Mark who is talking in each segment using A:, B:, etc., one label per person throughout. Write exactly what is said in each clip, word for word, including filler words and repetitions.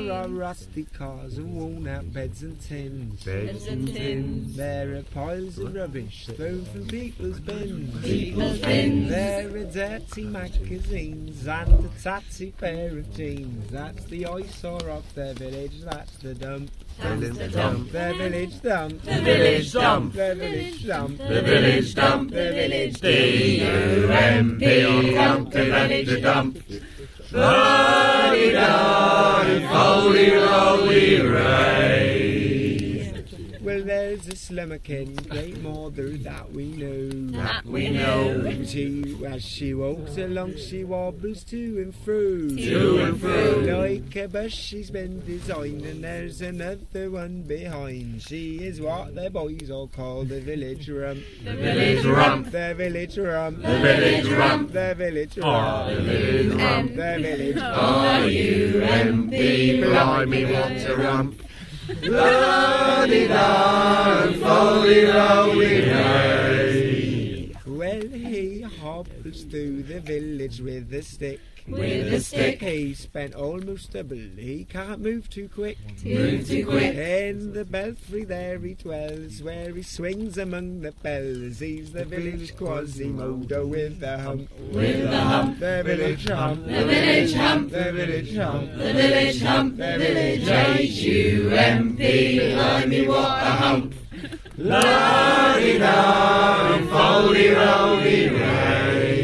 A: There are rusty cars and worn-out beds and tins.
B: Beds and tins.
A: There are piles of rubbish thrown from people's bins.
B: People's bins.
A: There are dirty magazines and a tatty pair of jeans. That's the eyesore of the village, that's the dump.
B: That's the dump.
A: The village dump.
B: The village dump.
A: The village dump.
B: The village dump.
A: The village
B: D U M P. Dump. The dump. La-di-da, holy roly ray.
A: Well, there's a slummerkin, great mother that we know.
B: That we know.
A: She, as she walks along, she wobbles to and fro.
B: To and fro.
A: Like a bus she's been designed, and there's another one behind. She is what the boys all call the village rump.
B: The village rump.
A: The village rump.
B: The village rump.
A: The village
B: Oh,
A: rump.
B: the village rump.
A: The village
B: R U M P. Blimey, what a rump. La-di-da, holy roly ray.
A: Well, he hobbles through the village with a stick.
B: With a stick.
A: He spent almost double. He can't move too quick.
B: Move too quick.
A: In the belfry there he dwells, where he swings among the bells. He's the village Quasimodo with the hump.
B: With the hump.
A: The village hump.
B: The village hump.
A: The village hump.
B: The village hump. The village H U M P. Blimey, what a hump. La-di-da, holy roly ray.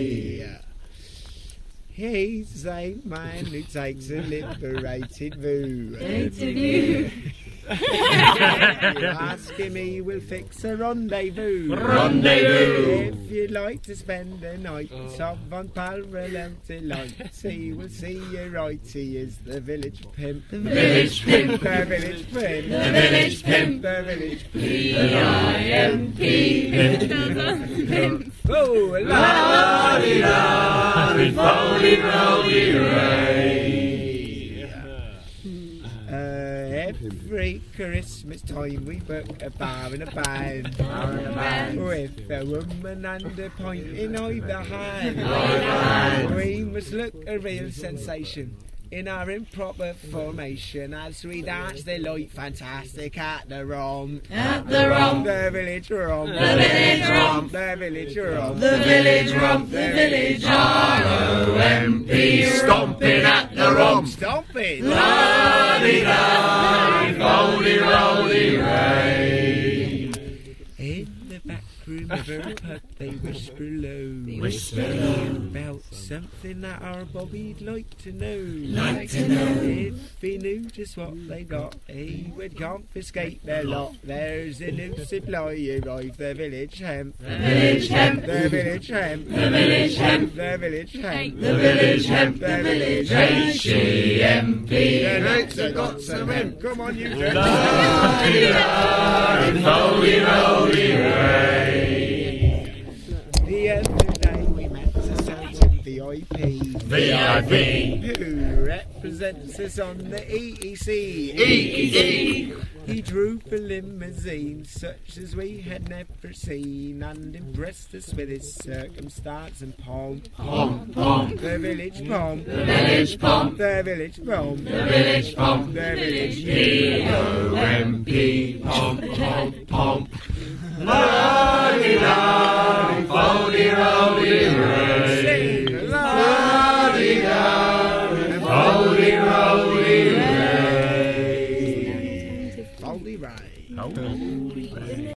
A: He's a man who takes a liberated view.
B: Interview.
A: You ask him, he will fix a rendezvous.
B: Rendezvous.
A: If you'd like to spend a night of unparalleled delights, he will see you right. He is the village pimp.
B: The village pimp.
A: The village pimp.
B: The village pimp.
A: The village pimp.
B: P I M P. Pimp.
A: Oh, la
B: La-di-da, holy roly ray.
A: Every Christmas time we book a bar and a band,
B: Bar and a band.
A: with a woman and a pint in either hand.
B: Either hand.
A: We must look a real sensation in our improper formation as we dance the light fantastic at the romp.
B: At the romp.
A: The village romp.
B: The village romp.
A: The village romp.
B: The village romp. The village R O M P. Stomping at the romp.
A: Stomping.
B: La-di-da, holy roly ray.
A: In the back room of her pub they whisper low.
B: Whisper low.
A: About something that our Bobby'd like to know.
B: Like to know.
A: If he knew just what they got, he would confiscate their lot. There's a new supply arrived, the village hemp.
B: The village hemp.
A: The village hemp.
B: The village hemp.
A: The village hemp.
B: The village hemp.
A: The village
B: H E M P.
A: The next have got some hemp. Come on, you gents.
B: La-di-da, holy roly ray.
A: The other day we met a certain V I P.
B: V I P.
A: Who represents us on the E E C.
B: E E C.
A: He drove a limousine such as we had never seen and impressed us with his circumstance and pomp.
B: Pomp, pomp.
A: The village pomp.
B: The village pomp.
A: The village pomp.
B: The village pomp.
A: The village
B: P O M P. Pomp, pomp, pomp. La-di-da, holy roly ray.
A: Sing
B: La-di-da, holy roly ray.
A: Holy Ray.
B: Holy ray.